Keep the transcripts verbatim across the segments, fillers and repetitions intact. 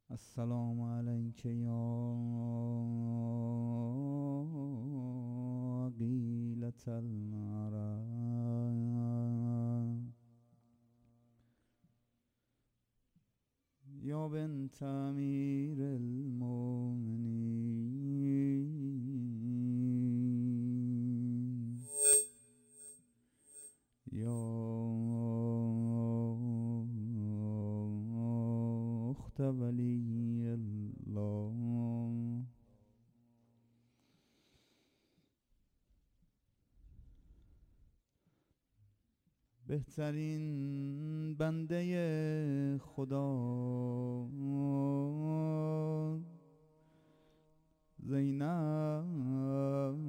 السلام علیک یا عقیلة العرب یا بنت امیر المؤمنین یا اخت ولی الله بهترین بنده خدا زینب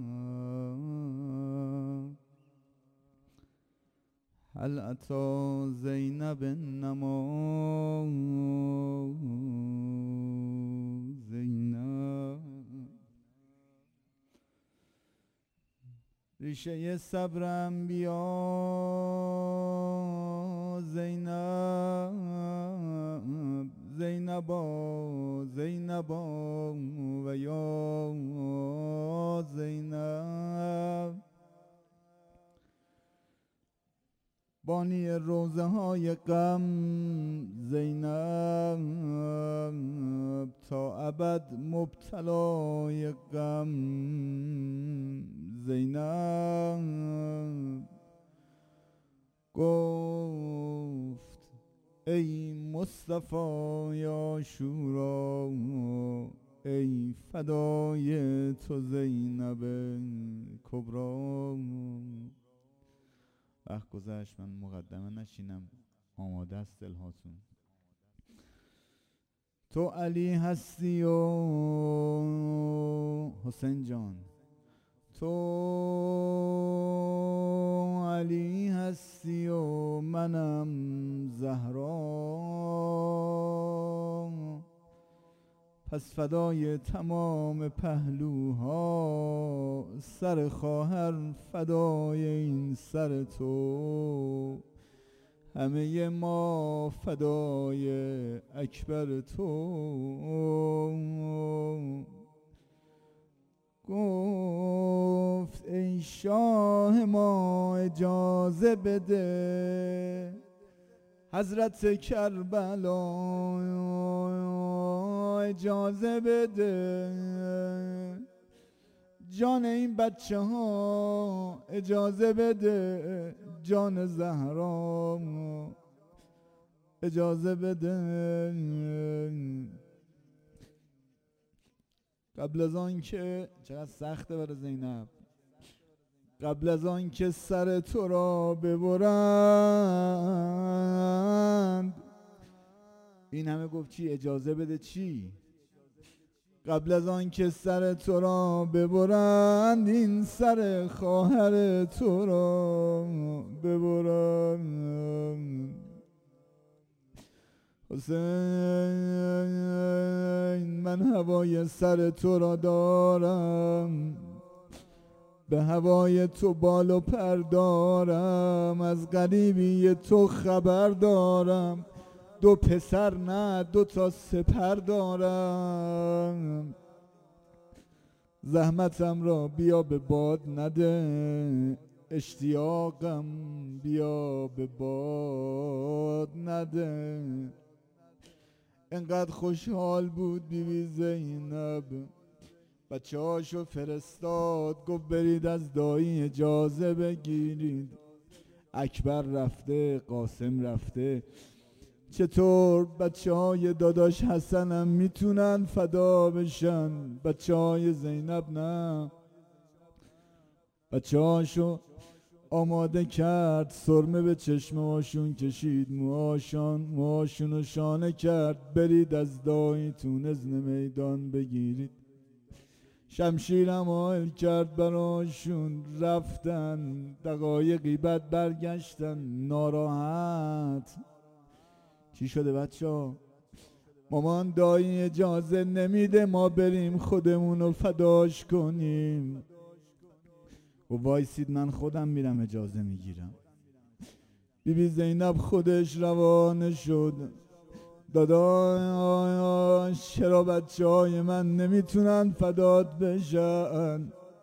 هل اتی زینب نما زینب ریشه صبر انبیا زینب زینبا زینبا و یا زینب بانی روزه های غم زینب تا ابد مبتلای غم زینب گفت ای مصطفی یا شورا ای فدای تو زینب کبرا. وقت گذشت، من مقدمه نشینم، آماده است دلهاتون. تو علی هستی و حسین جان، تو علی هستی و منم زهرا، پس فدای تمام پهلوها سر خواهر فدای این سر تو، همه ما فدای اکبر تو. گفت ای شاه ما اجازه بده حضرت کربلا اجازه بده جان این بچه ها اجازه بده جان زهرا اجازه بده. قبل از آن که چقدر سخته برای زینب، قبل از آن که سر تو را ببرند، این همه گفت چی؟ اجازه بده چی؟ قبل از آن که سر تو را ببرند این سر خواهر تو را ببرند. حسین من هوای سر تو را دارم، به هوای تو بال و پر دارم، از غریبی تو خبر دارم، دو پسر نه دو تا سپر دارم. زحمتم را بیا به باد نده، اشتیاقم بیا به باد نده. انقدر خوشحال بود بی بی زینب، بچه هاشو فرستاد گفت برید از دایی اجازه بگیرید، اکبر رفته، قاسم رفته، چطور بچه های داداش حسنم میتونن فدا بشن، بچه های زینب نه. بچه هاشو آماده کرد، سرمه به چشمهاشون کشید، موهاشون موهاشونو شانه کرد، برید از داییتون اذن میدان بگیرید. شمشیرم حائل کرد براشون، رفتن دقایقی بعد برگشتن ناراحت. چی شده بچه ها؟ مامان دایی اجازه نمیده ما بریم خودمونو فداش کنیم. و وایسید من خودم میرم اجازه میگیرم. بی بی زینب خودش روانه شد، داداش چرا بچه های من نمیتونن فدات بشن؟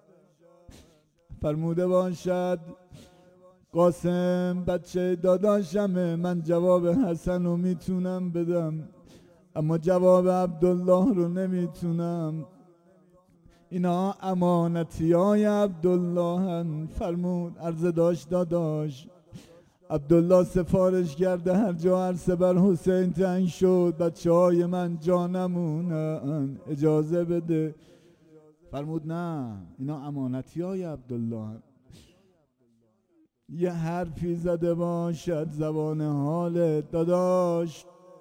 فرموده باشد قاسم بچه داداشمه، من جواب حسن رو میتونم بدم اما جواب عبدالله رو نمیتونم. اینا امانتی های عبدالله هن. فرمود عرض داشت داداش عبدالله سفارش کرده هر جا عرصه بر حسین تنگ شد بچه های من جا نمونن، اجازه بده. فرمود نه اینا امانتی های عبدالله هن. یه حرفی زده باشد زبان حالت داداش،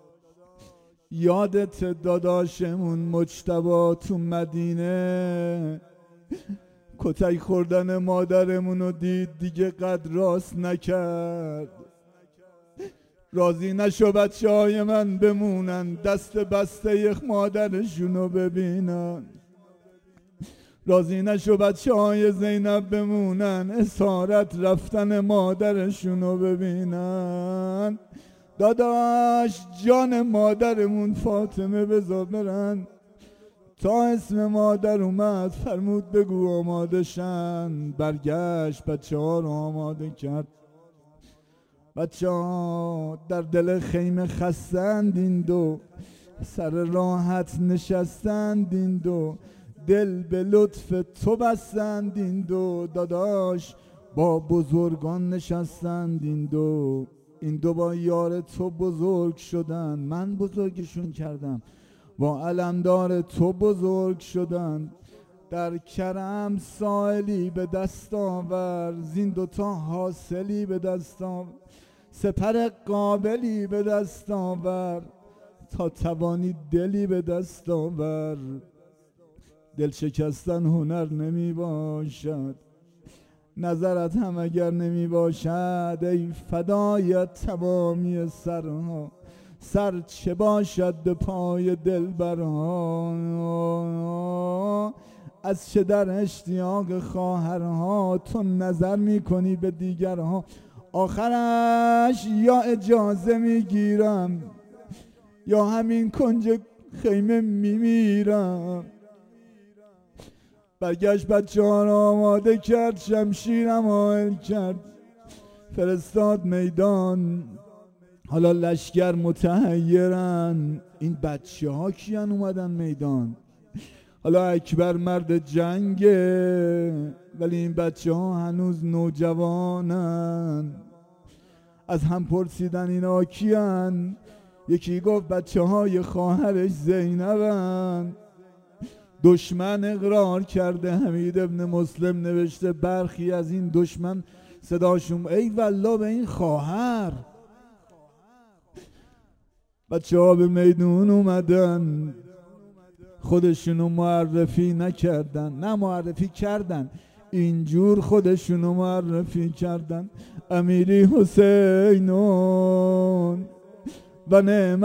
یادت داداشمون مجتبی تو مدینه کتک خوردن مادرمون رو دید دیگه قد راست نکرد، راضی نشو بچه های من بمونن دست بسته یک مادرشون رو ببینن، راضی نشو بچه های زینب بمونن اسارت رفتن مادرشون رو ببینن. داداش جان مادرمون فاطمه بذار برن. تا اسم مادر اومد فرمود بگو آماده شن. برگشت بچه ها رو آماده کرد. بچه ها در دل خیمه خستند این دو، سر راحت نشستند این دو، دل به لطف تو بستند این دو. داداش با بزرگان نشستند این دو، این دو با یار تو بزرگ شدن، من بزرگشون کردم، با علمدار تو بزرگ شدن. در کرم سائلی به دست آور، زین دوتا حاصلی به دست آور، سپر قابلی به دست آور، تا توانی دلی به دست آور. دل شکستن هنر نمی باشد، نظرت هم اگر نمی باشد ای فدایت تمامی سرها، سر چه باشد به پای دلبرها. از چه در اشتیاق خواهرها تو نظر می کنی به دیگرها، آخرش یا اجازه می گیرم یا همین کنج خیمه می میرم. برگشت بچه ها را آماده کرد، شمشیرم حائل کرد، فرستاد میدان. حالا لشکر متحیرن این بچه ها کیان اومدن میدان؟ حالا اکبر مرد جنگه ولی این بچه ها هنوز نوجوانن. از هم پرسیدن اینا کیان؟ یکی گفت بچه های خواهرش زینبن. دشمن اقرار کرده، حمید ابن مسلم نوشته برخی از این دشمن صداشون ای والله به این خواهر. بچه ها به میدون اومدن، خودشونو معرفی نکردن، نه معرفی کردن اینجور خودشونو معرفی کردن. امیری حسینون و نعم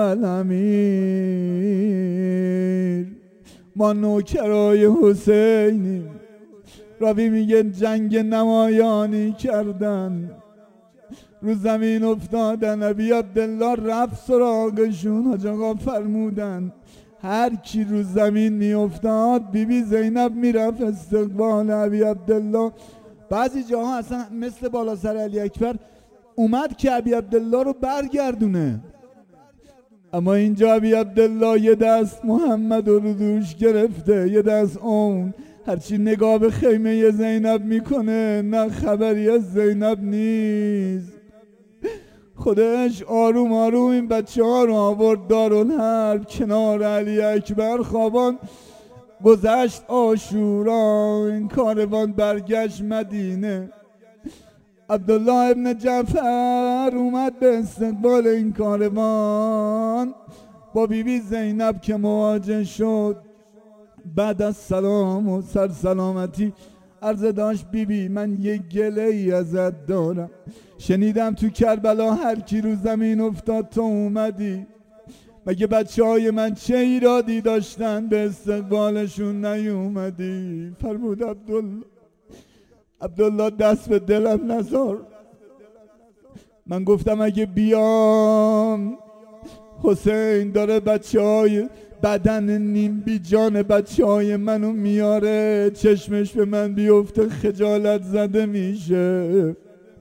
الامیر، ما نوکرای حسینیم. راوی میگه جنگ نمایانی کردن، رو زمین افتادن. ابی عبدالله رفت سراغشون. حاج آقا فرمودن هر کی رو زمین می افتاد بی بی زینب میرفت استقبال ابی عبدالله. بعضی جاها اصلا مثل بالا سر علی اکبر اومد که ابی عبدالله رو برگردونه، اما اینجا ابی عبدالله یه دست محمد رو دوش گرفته، یه دست اون. هرچی نگاه به خیمه زینب میکنه نه خبری از زینب نیست. خودش آروم آروم این بچه ها رو آورد دارالحرب کنار علی اکبر خوابان. گذشت عاشورا، این کاروان برگشت مدینه. عبدالله ابن جعفر اومد به استقبال این کاروان با بی بی زینب که مواجه شد. بعد از سلام و سر سلامتی عرض داشت بی بی من یه گله ای ازت دارم، شنیدم تو کربلا هر کی رو زمین افتاد تو اومدی، مگه بچه های من چه ایرادی داشتن به استقبالشون نیومدی؟ فرمود عبدالله عبدالله دست به دلم نذار. من گفتم اگه بیام حسین داره بچه های بدن نیم بی جان بچه های منو میاره، چشمش به من بیفته خجالت زده میشه.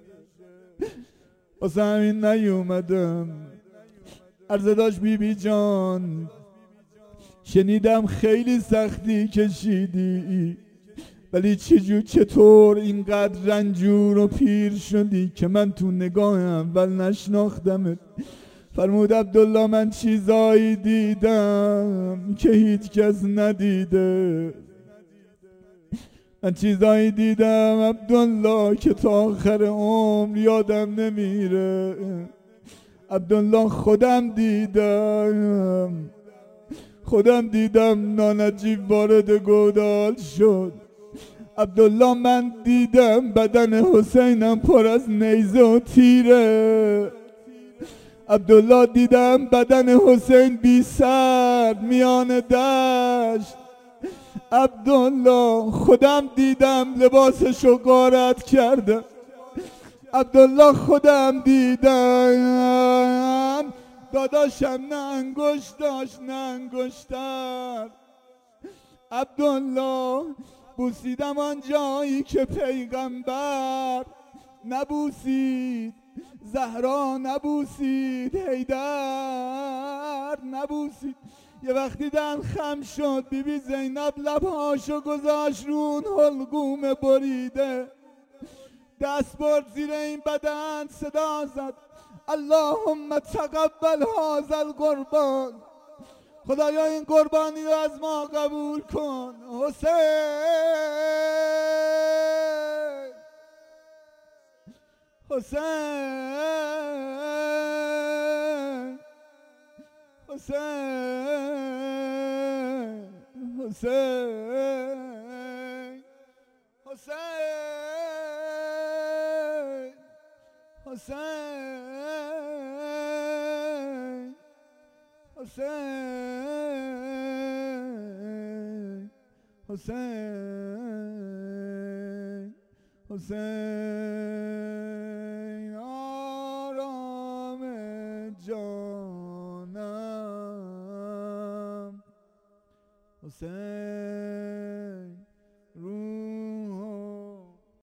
واسه همین نیومدم. عرضه داشت بی بی جان، شنیدم خیلی سختی کشیدی، ولی چجور چطور اینقدر رنجور و پیر شدی که من تو نگاه اول نشناختمت. فرمود عبدالله من چیزایی دیدم که هیچ کس ندیده. من چیزایی دیدم عبدالله که تا آخر عمر یادم نمیره. عبدالله خودم دیدم، خودم دیدم نانجیب وارد گودال شد. عبدالله من دیدم بدن حسینم پر از نیزه و تیره. عبدالله دیدم بدن حسین بی سر میان دشت. عبدالله خودم دیدم لباسشو غارت کردم. عبدالله خودم دیدم داداشم نه انگشت داشت نه انگشتر. عبدالله بوسیدم آن جایی که پیغمبر نبوسید، زهرا نبوسید، حیدر نبوسید. یه وقتی دن خم شد بی بی زینب لبهاشو گذاشت رون حلقوم بریده، دست برد زیر این بدن صدا زد اللهم تقبل هذا القربان. خدایا این قربانی رو از ما قبول کن. حسین حسین حسین حسین حسین حسین حسین حسین حسین آرام جانم حسین.